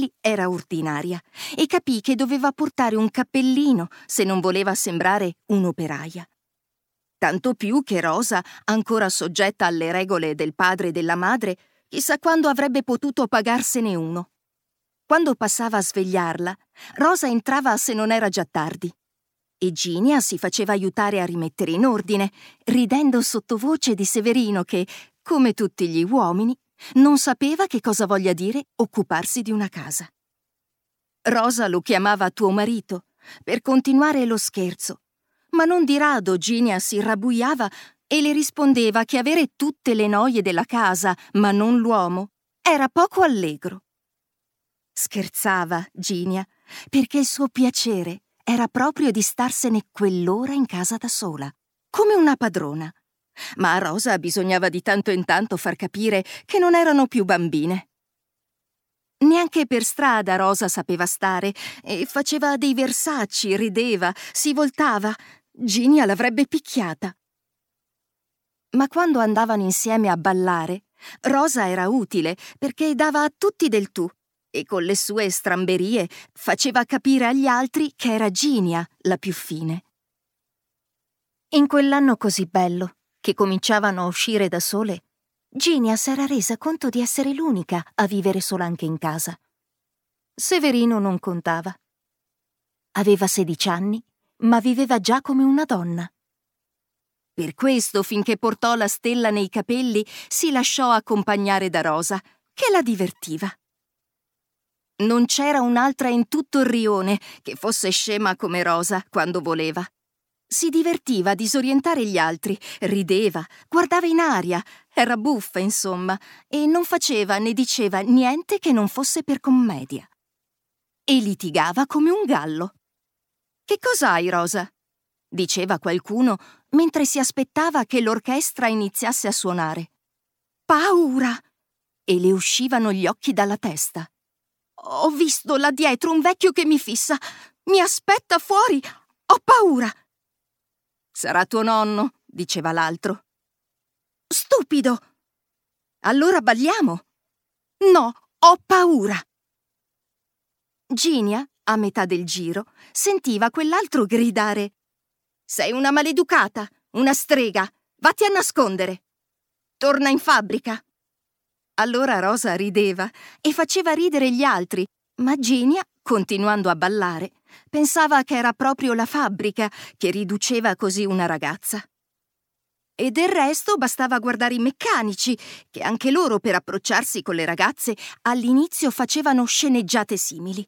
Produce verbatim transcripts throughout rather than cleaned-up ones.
era ordinaria e capì che doveva portare un cappellino se non voleva sembrare un'operaia. Tanto più che Rosa, ancora soggetta alle regole del padre e della madre, chissà quando avrebbe potuto pagarsene uno. Quando passava a svegliarla, Rosa entrava se non era già tardi. E Ginia si faceva aiutare a rimettere in ordine, ridendo sottovoce di Severino che, come tutti gli uomini, non sapeva che cosa voglia dire occuparsi di una casa. Rosa lo chiamava tuo marito, per continuare lo scherzo, ma non di rado Ginia si rabbuiava e le rispondeva che avere tutte le noie della casa, ma non l'uomo, era poco allegro. Scherzava Ginia, perché il suo piacere era proprio di starsene quell'ora in casa da sola, come una padrona. Ma a Rosa bisognava di tanto in tanto far capire che non erano più bambine. Neanche per strada Rosa sapeva stare e faceva dei versacci, rideva, si voltava. Ginia l'avrebbe picchiata. Ma quando andavano insieme a ballare, Rosa era utile perché dava a tutti del tu e con le sue stramberie faceva capire agli altri che era Ginia la più fine. In quell'anno così bello, che cominciavano a uscire da sole, Ginia s'era resa conto di essere l'unica a vivere sola anche in casa. Severino non contava. Aveva sedici anni, ma viveva già come una donna. Per questo, finché portò la stella nei capelli, si lasciò accompagnare da Rosa, che la divertiva. Non c'era un'altra in tutto il rione che fosse scema come Rosa quando voleva. Si divertiva a disorientare gli altri, rideva, guardava in aria, era buffa, insomma, e non faceva né diceva niente che non fosse per commedia. E litigava come un gallo. «Che cos'hai, Rosa?» diceva qualcuno mentre si aspettava che l'orchestra iniziasse a suonare. «Paura!» e le uscivano gli occhi dalla testa. «Ho visto là dietro un vecchio che mi fissa. Mi aspetta fuori. Ho paura!» «Sarà tuo nonno», diceva l'altro. «Stupido!» «Allora balliamo?» «No, ho paura!» Ginia, a metà del giro, sentiva quell'altro gridare: «Sei una maleducata, una strega, vatti a nascondere! Torna in fabbrica!» Allora Rosa rideva e faceva ridere gli altri, ma Ginia, continuando a ballare, pensava che era proprio la fabbrica che riduceva così una ragazza. E del resto bastava guardare i meccanici, che anche loro per approcciarsi con le ragazze all'inizio facevano sceneggiate simili.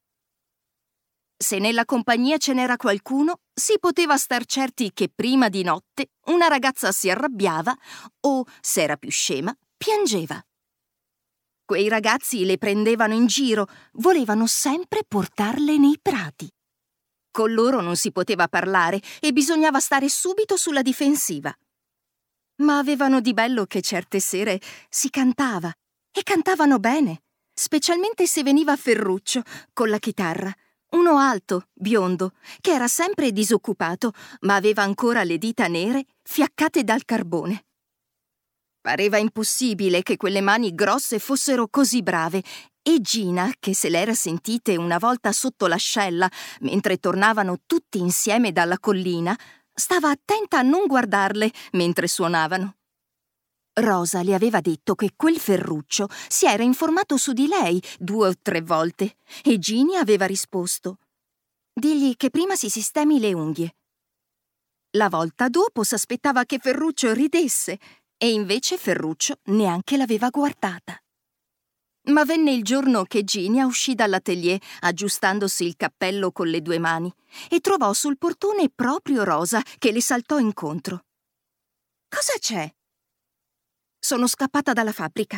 Se nella compagnia ce n'era qualcuno, si poteva star certi che prima di notte una ragazza si arrabbiava o, se era più scema, piangeva. Quei ragazzi le prendevano in giro, volevano sempre portarle nei prati. Con loro non si poteva parlare e bisognava stare subito sulla difensiva. Ma avevano di bello che certe sere si cantava, e cantavano bene, specialmente se veniva Ferruccio con la chitarra, uno alto, biondo, che era sempre disoccupato, ma aveva ancora le dita nere fiaccate dal carbone. Pareva impossibile che quelle mani grosse fossero così brave, e Gina, che se l'era sentite una volta sotto l'ascella, mentre tornavano tutti insieme dalla collina, stava attenta a non guardarle mentre suonavano. Rosa le aveva detto che quel Ferruccio si era informato su di lei due o tre volte, e Ginia aveva risposto: «Digli che prima si sistemi le unghie». La volta dopo s'aspettava che Ferruccio ridesse, e invece Ferruccio neanche l'aveva guardata. Ma venne il giorno che Ginia uscì dall'atelier aggiustandosi il cappello con le due mani e trovò sul portone proprio Rosa che le saltò incontro. «Cosa c'è?» «Sono scappata dalla fabbrica».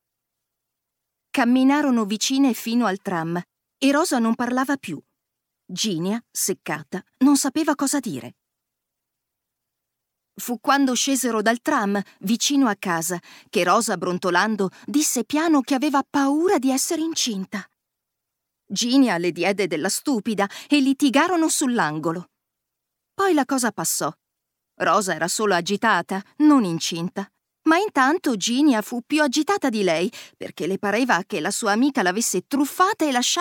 Camminarono vicine fino al tram e Rosa non parlava più. Ginia, seccata, non sapeva cosa dire. Fu quando scesero dal tram, vicino a casa, che Rosa, brontolando, disse piano che aveva paura di essere incinta. Ginia le diede della stupida e litigarono sull'angolo. Poi la cosa passò. Rosa era solo agitata, non incinta. Ma intanto Ginia fu più agitata di lei, perché le pareva che la sua amica l'avesse truffata e lasciata